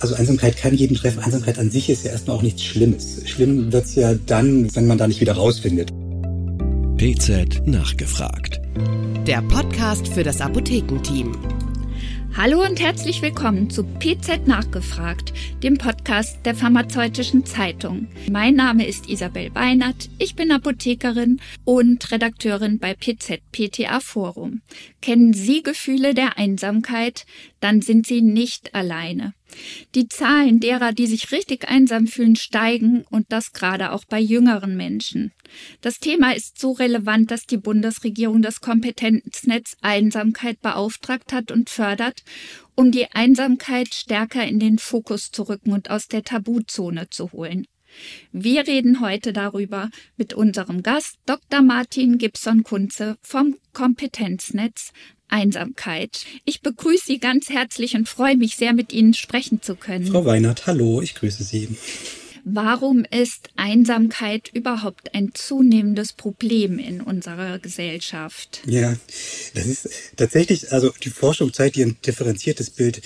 Also Einsamkeit kann jeden treffen. Einsamkeit an sich ist ja erstmal auch nichts Schlimmes. Schlimm wird's ja dann, wenn man da nicht wieder rausfindet. PZ nachgefragt. Der Podcast für das Apothekenteam. Hallo und herzlich willkommen zu PZ nachgefragt, dem Podcast der Pharmazeutischen Zeitung. Mein Name ist Isabel Weinert, ich bin Apothekerin und Redakteurin bei PZ PTA Forum. Kennen Sie Gefühle der Einsamkeit? Dann sind Sie nicht alleine. Die Zahlen derer, die sich richtig einsam fühlen, steigen und das gerade auch bei jüngeren Menschen. Das Thema ist so relevant, dass die Bundesregierung das Kompetenznetz Einsamkeit beauftragt hat und fördert, um die Einsamkeit stärker in den Fokus zu rücken und aus der Tabuzone zu holen. Wir reden heute darüber mit unserem Gast Dr. Martin Gibson-Kunze vom Kompetenznetz Einsamkeit. Ich begrüße Sie ganz herzlich und freue mich sehr, mit Ihnen sprechen zu können. Frau Weinert, hallo, ich grüße Sie. Warum ist Einsamkeit überhaupt ein zunehmendes Problem in unserer Gesellschaft? Ja, das ist tatsächlich, also die Forschung zeigt hier ein differenziertes Bild.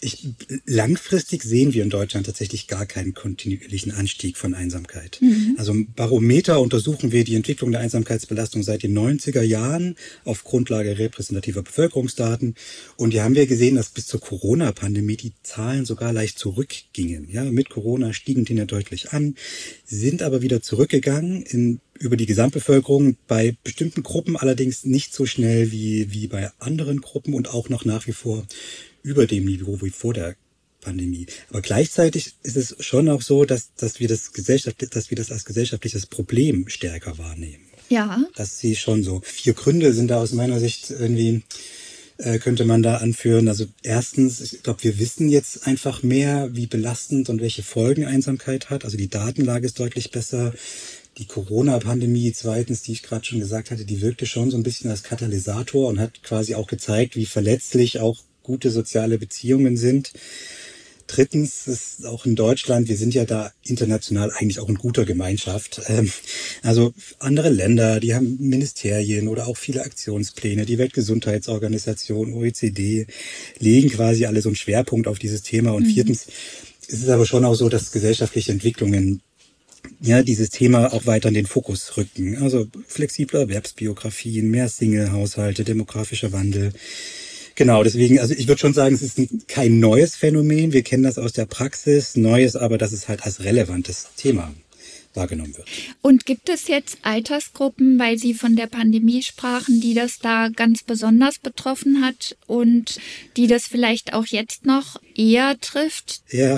Langfristig sehen wir in Deutschland tatsächlich gar keinen kontinuierlichen Anstieg von Einsamkeit. Also im Barometer untersuchen wir die Entwicklung der Einsamkeitsbelastung seit den 90er Jahren auf Grundlage repräsentativer Bevölkerungsdaten. Und hier haben wir gesehen, dass bis zur Corona-Pandemie die Zahlen sogar leicht zurückgingen. Ja, mit Corona stiegen die ja deutlich an, sind aber wieder zurückgegangen über die Gesamtbevölkerung, bei bestimmten Gruppen allerdings nicht so schnell wie bei anderen Gruppen und auch noch nach wie vor über dem Niveau wie vor der Pandemie. Aber gleichzeitig ist es schon auch so, dass wir das als gesellschaftliches Problem stärker wahrnehmen. Ja. Das sehe ich schon so. 4 Gründe sind da aus meiner Sicht irgendwie, könnte man da anführen. Also erstens, ich glaube, wir wissen jetzt einfach mehr, wie belastend und welche Folgen Einsamkeit hat. Also die Datenlage ist deutlich besser. Die Corona-Pandemie, zweitens, die ich gerade schon gesagt hatte, die wirkte schon so ein bisschen als Katalysator und hat quasi auch gezeigt, wie verletzlich auch gute soziale Beziehungen sind. Drittens ist auch in Deutschland, wir sind ja da international eigentlich auch in guter Gemeinschaft. Also andere Länder, die haben Ministerien oder auch viele Aktionspläne. Die Weltgesundheitsorganisation, OECD, legen quasi alle so einen Schwerpunkt auf dieses Thema. Und viertens ist es aber schon auch so, dass gesellschaftliche Entwicklungen dieses Thema auch weiter in den Fokus rücken. Also flexible Erwerbsbiografien, mehr Single-Haushalte, demografischer Wandel. Genau, deswegen, also ich würde schon sagen, es ist kein neues Phänomen. Wir kennen das aus der Praxis. Neues aber, dass es halt als relevantes Thema wahrgenommen wird. Und gibt es jetzt Altersgruppen, weil Sie von der Pandemie sprachen, die das da ganz besonders betroffen hat und die das vielleicht auch jetzt noch eher trifft? Ja,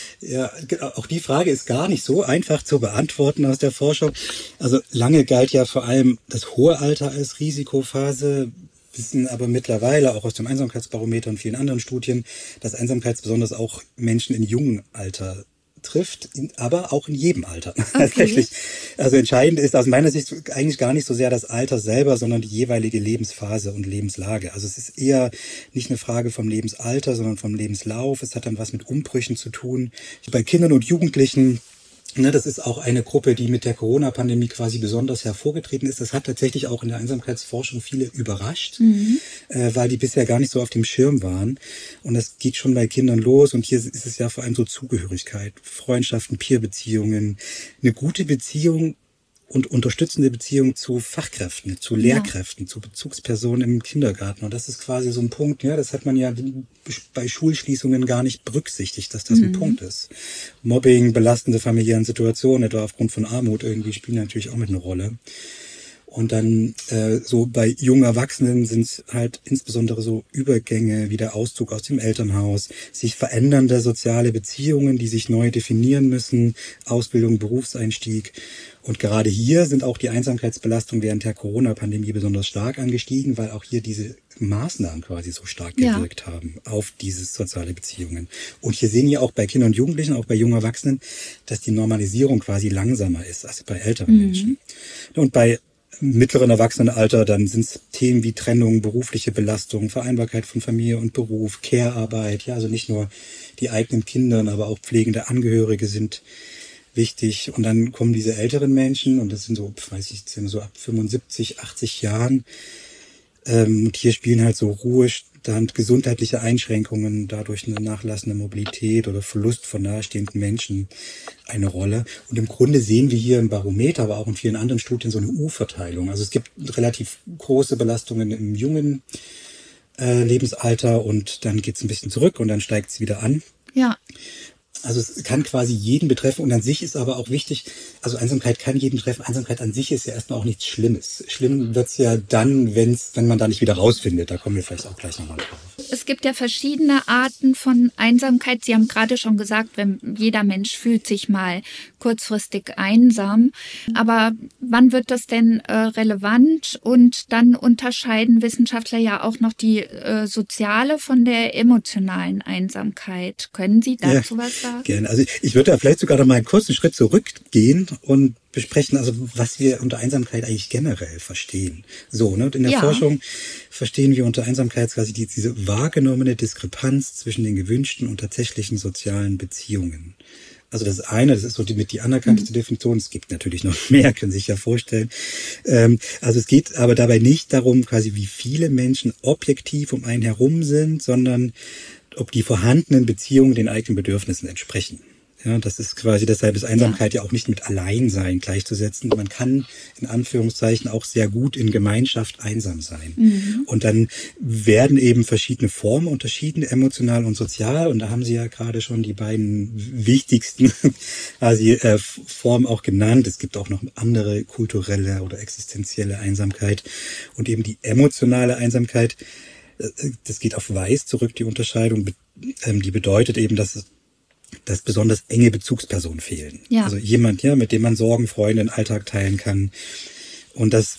auch die Frage ist gar nicht so einfach zu beantworten aus der Forschung. Also lange galt ja vor allem das hohe Alter als Risikophase, wissen aber mittlerweile auch aus dem Einsamkeitsbarometer und vielen anderen Studien, dass Einsamkeit besonders auch Menschen in jungem Alter trifft, aber auch in jedem Alter. Okay. Tatsächlich. Also entscheidend ist aus meiner Sicht eigentlich gar nicht so sehr das Alter selber, sondern die jeweilige Lebensphase und Lebenslage. Also es ist eher nicht eine Frage vom Lebensalter, sondern vom Lebenslauf. Es hat dann was mit Umbrüchen zu tun. Bei Kindern und Jugendlichen, das ist auch eine Gruppe, die mit der Corona-Pandemie quasi besonders hervorgetreten ist. Das hat tatsächlich auch in der Einsamkeitsforschung viele überrascht, weil die bisher gar nicht so auf dem Schirm waren. Und das geht schon bei Kindern los. Und hier ist es ja vor allem so Zugehörigkeit, Freundschaften, Peer-Beziehungen, eine gute Beziehung und unterstützende Beziehung zu Fachkräften, zu Lehrkräften, zu Bezugspersonen im Kindergarten. Und das ist quasi so ein Punkt, das hat man ja bei Schulschließungen gar nicht berücksichtigt, dass das ein Punkt ist. Mobbing, belastende familiären Situationen, etwa aufgrund von Armut irgendwie, spielen natürlich auch mit eine Rolle. Und dann so bei jungen Erwachsenen sind halt insbesondere so Übergänge wie der Auszug aus dem Elternhaus, sich verändernde soziale Beziehungen, die sich neu definieren müssen, Ausbildung, Berufseinstieg. Und gerade hier sind auch die Einsamkeitsbelastungen während der Corona-Pandemie besonders stark angestiegen, weil auch hier diese Maßnahmen quasi so stark gewirkt haben auf diese soziale Beziehungen. Und hier sehen wir auch bei Kindern und Jugendlichen, auch bei jungen Erwachsenen, dass die Normalisierung quasi langsamer ist als bei älteren Menschen. Und bei mittleren Erwachsenenalter, dann sind es Themen wie Trennung, berufliche Belastung, Vereinbarkeit von Familie und Beruf, Care-Arbeit, also nicht nur die eigenen Kinder, aber auch pflegende Angehörige sind wichtig. Und dann kommen diese älteren Menschen, und das sind so, so ab 75, 80 Jahren. Und hier spielen halt so Ruhe, dann gesundheitliche Einschränkungen, dadurch eine nachlassende Mobilität oder Verlust von nahestehenden Menschen eine Rolle. Und im Grunde sehen wir hier im Barometer, aber auch in vielen anderen Studien so eine U-Verteilung. Also es gibt relativ große Belastungen im jungen Lebensalter und dann geht es ein bisschen zurück und dann steigt es wieder an. Ja. Also es kann quasi jeden betreffen und an sich ist aber auch wichtig, also Einsamkeit kann jeden betreffen. Einsamkeit an sich ist ja erstmal auch nichts Schlimmes. Schlimm wird's ja dann, wenn man da nicht wieder rausfindet. Da kommen wir vielleicht auch gleich nochmal drauf. Es gibt ja verschiedene Arten von Einsamkeit. Sie haben gerade schon gesagt, jeder Mensch fühlt sich mal kurzfristig einsam. Aber wann wird das denn relevant? Und dann unterscheiden Wissenschaftler ja auch noch die soziale von der emotionalen Einsamkeit. Können Sie dazu was sagen? Gerne. Also ich würde da vielleicht sogar noch mal einen kurzen Schritt zurückgehen und besprechen, also was wir unter Einsamkeit eigentlich generell verstehen. So, ne? Und in der Forschung verstehen wir unter Einsamkeit quasi diese wahrgenommene Diskrepanz zwischen den gewünschten und tatsächlichen sozialen Beziehungen. Also das eine, das ist so die anerkannte Definition. Es gibt natürlich noch mehr, können Sie sich ja vorstellen. Also es geht aber dabei nicht darum, quasi wie viele Menschen objektiv um einen herum sind, sondern ob die vorhandenen Beziehungen den eigenen Bedürfnissen entsprechen. Ja, das ist quasi, deshalb ist Einsamkeit ja auch nicht mit Alleinsein gleichzusetzen. Man kann in Anführungszeichen auch sehr gut in Gemeinschaft einsam sein. Und dann werden eben verschiedene Formen unterschieden, emotional und sozial. Und da haben Sie ja gerade schon die beiden wichtigsten quasi Formen auch genannt. Es gibt auch noch andere kulturelle oder existenzielle Einsamkeit und eben die emotionale Einsamkeit. Das geht auf Weiss zurück, die Unterscheidung. Die bedeutet eben, dass besonders enge Bezugspersonen fehlen. Ja. Also jemand, mit dem man Sorgen, Freunde, den Alltag teilen kann. Und das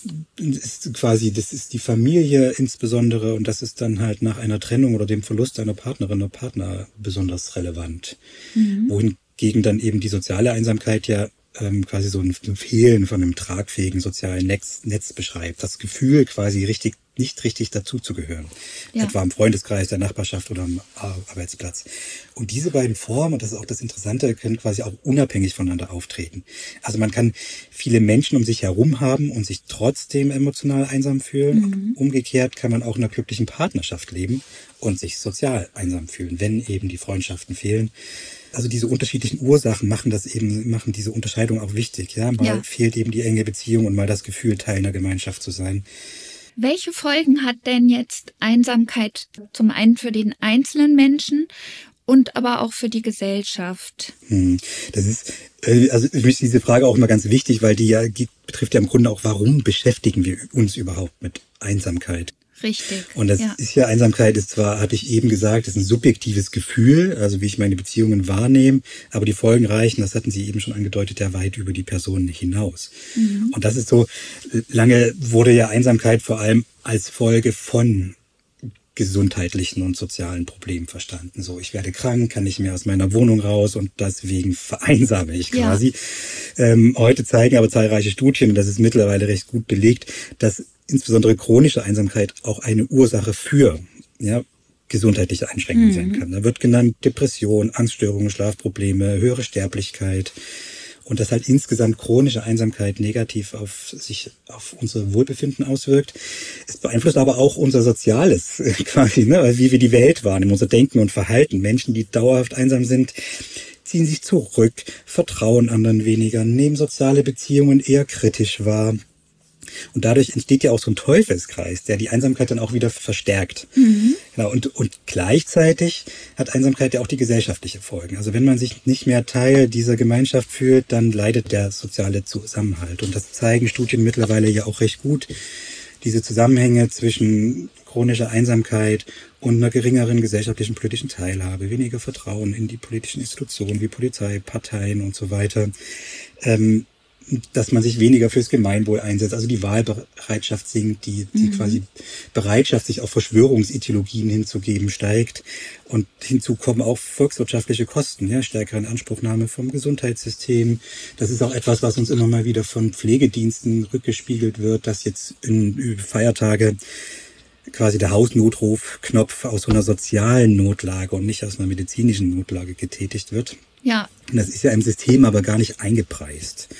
ist die Familie insbesondere und das ist dann halt nach einer Trennung oder dem Verlust einer Partnerin oder Partner besonders relevant. Wohingegen dann eben die soziale Einsamkeit ja quasi so ein Fehlen von einem tragfähigen sozialen Netz beschreibt. Das Gefühl quasi nicht richtig dazuzugehören. Ja. Etwa im Freundeskreis, der Nachbarschaft oder am Arbeitsplatz. Und diese beiden Formen, und das ist auch das Interessante, können quasi auch unabhängig voneinander auftreten. Also man kann viele Menschen um sich herum haben und sich trotzdem emotional einsam fühlen. Umgekehrt kann man auch in einer glücklichen Partnerschaft leben und sich sozial einsam fühlen, wenn eben die Freundschaften fehlen. Also diese unterschiedlichen Ursachen machen diese Unterscheidung auch wichtig. Ja, mal fehlt eben die enge Beziehung und mal das Gefühl, Teil einer Gemeinschaft zu sein. Welche Folgen hat denn jetzt Einsamkeit zum einen für den einzelnen Menschen und aber auch für die Gesellschaft? Das ist, also für mich ist diese Frage auch immer ganz wichtig, weil die betrifft ja im Grunde auch, warum beschäftigen wir uns überhaupt mit Einsamkeit? Richtig. Und das ist ja, Einsamkeit ist zwar, hatte ich eben gesagt, ist ein subjektives Gefühl, also wie ich meine Beziehungen wahrnehme, aber die Folgen reichen, das hatten Sie eben schon angedeutet, ja weit über die Person hinaus. Und das ist so, lange wurde ja Einsamkeit vor allem als Folge von gesundheitlichen und sozialen Problemen verstanden. So, ich werde krank, kann nicht mehr aus meiner Wohnung raus und deswegen vereinsame ich quasi. Heute zeigen aber zahlreiche Studien, und das ist mittlerweile recht gut belegt, dass insbesondere chronische Einsamkeit auch eine Ursache für gesundheitliche Einschränkungen sein kann. Da wird genannt Depression, Angststörungen, Schlafprobleme, höhere Sterblichkeit und dass halt insgesamt chronische Einsamkeit negativ auf unser Wohlbefinden auswirkt. Es beeinflusst aber auch unser Soziales quasi, wie wir die Welt wahrnehmen, unser Denken und Verhalten. Menschen, die dauerhaft einsam sind, ziehen sich zurück, vertrauen anderen weniger, nehmen soziale Beziehungen eher kritisch wahr. Und dadurch entsteht ja auch so ein Teufelskreis, der die Einsamkeit dann auch wieder verstärkt. Genau, und gleichzeitig hat Einsamkeit ja auch die gesellschaftliche Folgen. Also wenn man sich nicht mehr Teil dieser Gemeinschaft fühlt, dann leidet der soziale Zusammenhalt. Und das zeigen Studien mittlerweile ja auch recht gut. Diese Zusammenhänge zwischen chronischer Einsamkeit und einer geringeren gesellschaftlichen politischen Teilhabe, weniger Vertrauen in die politischen Institutionen wie Polizei, Parteien und so weiter, dass man sich weniger fürs Gemeinwohl einsetzt. Also die Wahlbereitschaft sinkt, die quasi Bereitschaft, sich auf Verschwörungsideologien hinzugeben, steigt. Und hinzu kommen auch volkswirtschaftliche Kosten, stärkere Inanspruchnahme vom Gesundheitssystem. Das ist auch etwas, was uns immer mal wieder von Pflegediensten rückgespiegelt wird, dass jetzt in Feiertage quasi der Hausnotrufknopf aus so einer sozialen Notlage und nicht aus einer medizinischen Notlage getätigt wird. Ja. Und das ist ja im System aber gar nicht eingepreist.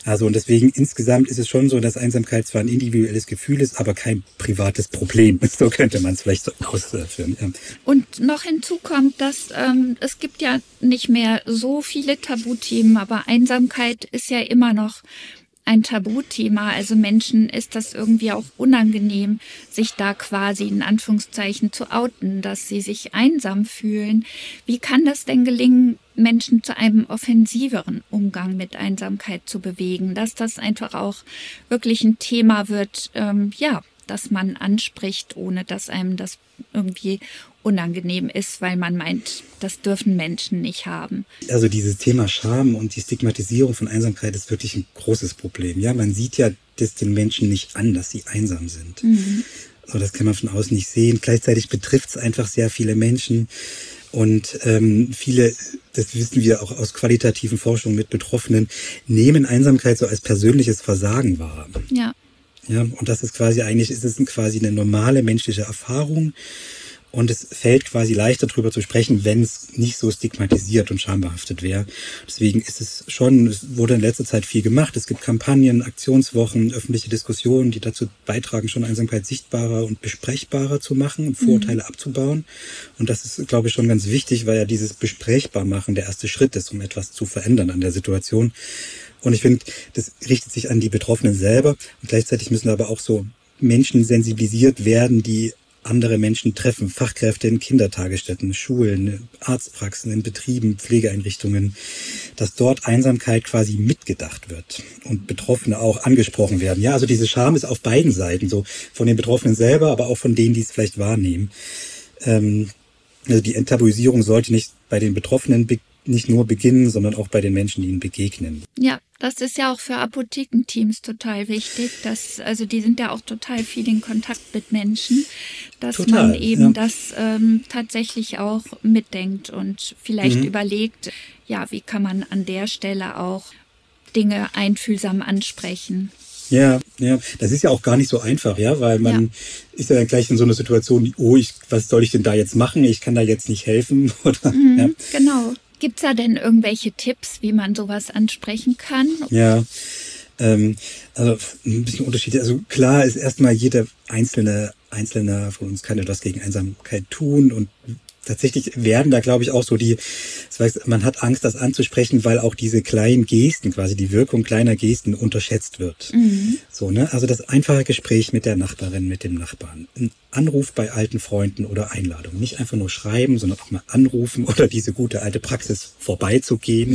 Also und deswegen insgesamt ist es schon so, dass Einsamkeit zwar ein individuelles Gefühl ist, aber kein privates Problem. So könnte man es vielleicht so ausführen. Ja. Und noch hinzu kommt, dass es gibt ja nicht mehr so viele Tabuthemen, aber Einsamkeit ist ja immer noch ein Tabuthema. Also Menschen ist das irgendwie auch unangenehm, sich da quasi in Anführungszeichen zu outen, dass sie sich einsam fühlen. Wie kann das denn gelingen, Menschen zu einem offensiveren Umgang mit Einsamkeit zu bewegen, dass das einfach auch wirklich ein Thema wird, dass man anspricht, ohne dass einem das irgendwie unangenehm ist, weil man meint, das dürfen Menschen nicht haben. Also dieses Thema Scham und die Stigmatisierung von Einsamkeit ist wirklich ein großes Problem. Ja, man sieht ja das den Menschen nicht an, dass sie einsam sind. Also das kann man von außen nicht sehen. Gleichzeitig betrifft es einfach sehr viele Menschen. Und viele, das wissen wir auch aus qualitativen Forschungen mit Betroffenen, nehmen Einsamkeit so als persönliches Versagen wahr. Ja. Ja, und das ist quasi ist es quasi eine normale menschliche Erfahrung. Und es fällt quasi leichter darüber zu sprechen, wenn es nicht so stigmatisiert und schambehaftet wäre. Deswegen ist es wurde in letzter Zeit viel gemacht. Es gibt Kampagnen, Aktionswochen, öffentliche Diskussionen, die dazu beitragen, schon Einsamkeit sichtbarer und besprechbarer zu machen und Vorurteile abzubauen. Und das ist, glaube ich, schon ganz wichtig, weil ja dieses Besprechbarmachen der erste Schritt ist, um etwas zu verändern an der Situation. Und ich finde, das richtet sich an die Betroffenen selber. Und gleichzeitig müssen aber auch so Menschen sensibilisiert werden, die andere Menschen treffen, Fachkräfte in Kindertagesstätten, Schulen, Arztpraxen, in Betrieben, Pflegeeinrichtungen, dass dort Einsamkeit quasi mitgedacht wird und Betroffene auch angesprochen werden. Ja, also diese Scham ist auf beiden Seiten, so von den Betroffenen selber, aber auch von denen, die es vielleicht wahrnehmen. Also die Enttabuisierung sollte nicht bei den Betroffenen nicht nur beginnen, sondern auch bei den Menschen, die ihnen begegnen. Ja, das ist ja auch für Apothekenteams total wichtig, also die sind ja auch total viel in Kontakt mit Menschen, dass man eben das tatsächlich auch mitdenkt und vielleicht überlegt, ja, wie kann man an der Stelle auch Dinge einfühlsam ansprechen. Ja, das ist ja auch gar nicht so einfach, ja, weil man ist ja dann gleich in so einer Situation, was soll ich denn da jetzt machen? Ich kann da jetzt nicht helfen, oder? Genau. Gibt's da denn irgendwelche Tipps, wie man sowas ansprechen kann? Ja, also ein bisschen Unterschiede. Also klar ist erstmal jeder Einzelne von uns kann etwas gegen Einsamkeit tun und tatsächlich werden da, glaube ich, auch so man hat Angst, das anzusprechen, weil auch diese kleinen Gesten, quasi die Wirkung kleiner Gesten unterschätzt wird. So, ne? Also das einfache Gespräch mit der Nachbarin, mit dem Nachbarn. Ein Anruf bei alten Freunden oder Einladung. Nicht einfach nur schreiben, sondern auch mal anrufen oder diese gute alte Praxis vorbeizugehen.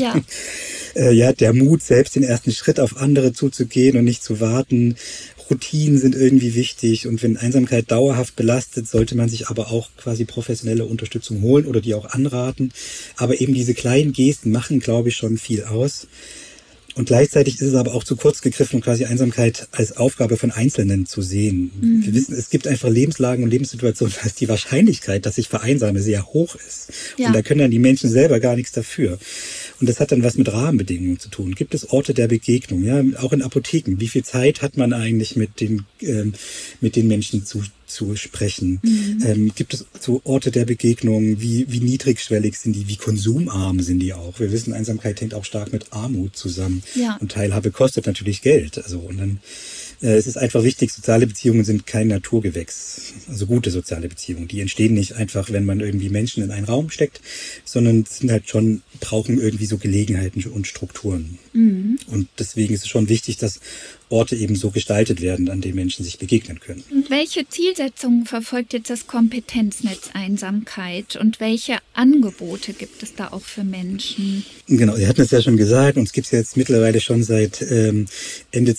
Ja. Der Mut, selbst den ersten Schritt auf andere zuzugehen und nicht zu warten. Routinen sind irgendwie wichtig und wenn Einsamkeit dauerhaft belastet, sollte man sich aber auch quasi professionelle Unterstützung holen oder die auch anraten. Aber eben diese kleinen Gesten machen, glaube ich, schon viel aus. Und gleichzeitig ist es aber auch zu kurz gegriffen, quasi Einsamkeit als Aufgabe von Einzelnen zu sehen. Wir wissen, es gibt einfach Lebenslagen und Lebenssituationen, dass die Wahrscheinlichkeit, dass ich vereinsame, sehr hoch ist. Ja. Und da können dann die Menschen selber gar nichts dafür. Und das hat dann was mit Rahmenbedingungen zu tun. Gibt es Orte der Begegnung? Ja, auch in Apotheken. Wie viel Zeit hat man eigentlich mit den Menschen zu sprechen? Gibt es so Orte der Begegnung? Wie niedrigschwellig sind die? Wie konsumarm sind die auch? Wir wissen, Einsamkeit hängt auch stark mit Armut zusammen. Ja. Und Teilhabe kostet natürlich Geld. Also, und dann es ist einfach wichtig, soziale Beziehungen sind kein Naturgewächs. Also gute soziale Beziehungen. Die entstehen nicht einfach, wenn man irgendwie Menschen in einen Raum steckt, sondern sind halt brauchen irgendwie so Gelegenheiten und Strukturen. Und deswegen ist es schon wichtig, dass Orte eben so gestaltet werden, an denen Menschen sich begegnen können. Und welche Zielsetzungen verfolgt jetzt das Kompetenznetz Einsamkeit und welche Angebote gibt es da auch für Menschen? Genau, Sie hatten es ja schon gesagt, uns gibt es ja jetzt mittlerweile schon seit Ende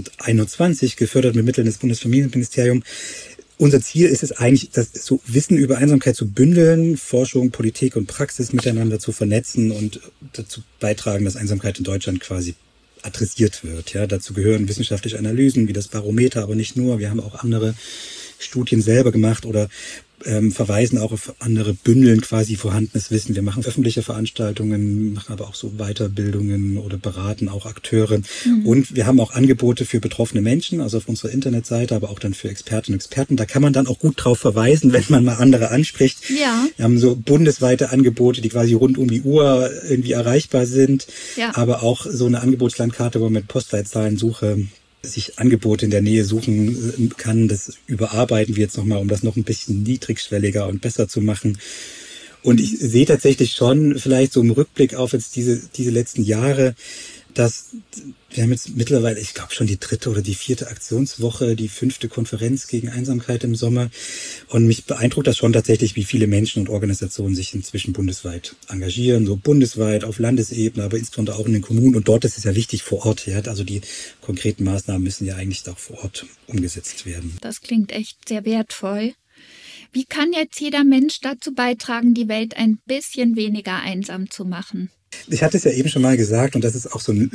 2021, gefördert mit Mitteln des Bundesfamilienministeriums. Unser Ziel ist es eigentlich, das so Wissen über Einsamkeit zu bündeln, Forschung, Politik und Praxis miteinander zu vernetzen und dazu beitragen, dass Einsamkeit in Deutschland quasi adressiert wird. Ja, dazu gehören wissenschaftliche Analysen wie das Barometer, aber nicht nur. Wir haben auch andere Studien selber gemacht oder verweisen auch auf andere, bündeln quasi vorhandenes Wissen. Wir machen öffentliche Veranstaltungen, machen aber auch so Weiterbildungen oder beraten auch Akteure. Und wir haben auch Angebote für betroffene Menschen, also auf unserer Internetseite, aber auch dann für Expertinnen und Experten. Da kann man dann auch gut drauf verweisen, wenn man mal andere anspricht. Ja. Wir haben so bundesweite Angebote, die quasi rund um die Uhr irgendwie erreichbar sind. Ja. Aber auch so eine Angebotslandkarte, wo man mit Postleitzahlensuche sich Angebote in der Nähe suchen kann. Das überarbeiten wir jetzt nochmal, um das noch ein bisschen niedrigschwelliger und besser zu machen. Und ich sehe tatsächlich schon, vielleicht so im Rückblick auf jetzt diese letzten Jahre, dass wir haben jetzt mittlerweile, ich glaube schon die 3. oder die 4. Aktionswoche, die 5. Konferenz gegen Einsamkeit im Sommer. Und mich beeindruckt das schon tatsächlich, wie viele Menschen und Organisationen sich inzwischen bundesweit engagieren, so bundesweit auf Landesebene, aber insbesondere auch in den Kommunen. Und dort ist es ja wichtig vor Ort. Ja, also die konkreten Maßnahmen müssen ja eigentlich auch vor Ort umgesetzt werden. Das klingt echt sehr wertvoll. Wie kann jetzt jeder Mensch dazu beitragen, die Welt ein bisschen weniger einsam zu machen? Ich hatte es ja eben schon mal gesagt, und das ist auch so ein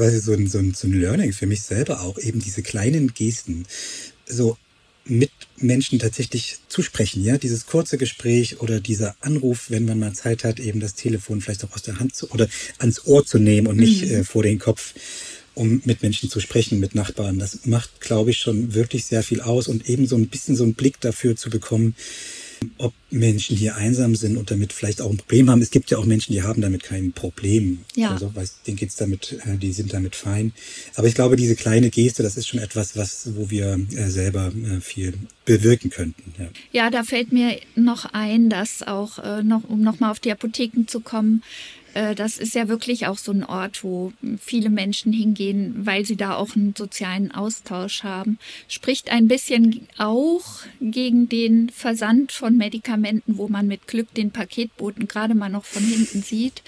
Learning für mich selber auch, eben diese kleinen Gesten, so mit Menschen tatsächlich zu sprechen, ja, dieses kurze Gespräch oder dieser Anruf, wenn man mal Zeit hat, eben das Telefon vielleicht auch aus der Hand oder ans Ohr zu nehmen und nicht vor den Kopf, um mit Menschen zu sprechen, mit Nachbarn. Das macht, glaube ich, schon wirklich sehr viel aus und eben so ein bisschen so einen Blick dafür zu bekommen, ob Menschen hier einsam sind und damit vielleicht auch ein Problem haben. Es gibt ja auch Menschen, die haben damit kein Problem. Ja. Also, denen geht's damit, die sind damit fein. Aber ich glaube, diese kleine Geste, das ist schon etwas, wo wir selber viel bewirken könnten. Ja. Ja, da fällt mir noch ein, dass auch, um nochmal auf die Apotheken zu kommen, das ist ja wirklich auch so ein Ort, wo viele Menschen hingehen, weil sie da auch einen sozialen Austausch haben. Spricht ein bisschen auch gegen den Versand von Medikamenten, wo man mit Glück den Paketboten gerade mal noch von hinten sieht.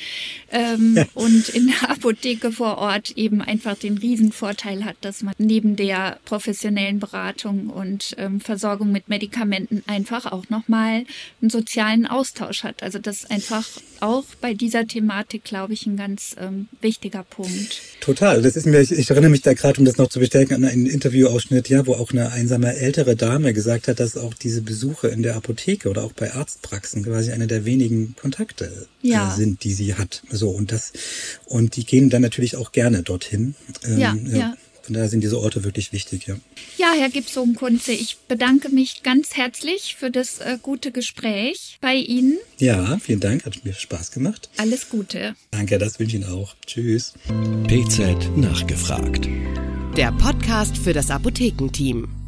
Und in der Apotheke vor Ort eben einfach den Riesenvorteil hat, dass man neben der professionellen Beratung und Versorgung mit Medikamenten einfach auch nochmal einen sozialen Austausch hat. Also das einfach auch bei dieser Thematik, glaube ich, ein ganz wichtiger Punkt. Total. Das ist mir, ich erinnere mich da gerade, um das noch zu bestätigen, an einen Interviewausschnitt, ja, wo auch eine einsame ältere Dame gesagt hat, dass auch diese Besuche in der Apotheke oder auch bei Arztpraxen quasi eine der wenigen Kontakte sind, die sie hat. So, und die gehen dann natürlich auch gerne dorthin. Ja. Von daher sind diese Orte wirklich wichtig, ja. Ja, Herr Gibson-Kunze, ich bedanke mich ganz herzlich für das gute Gespräch bei Ihnen. Ja, vielen Dank, hat mir Spaß gemacht. Alles Gute. Danke, das wünsche ich Ihnen auch. Tschüss. PZ nachgefragt. Der Podcast für das Apothekenteam.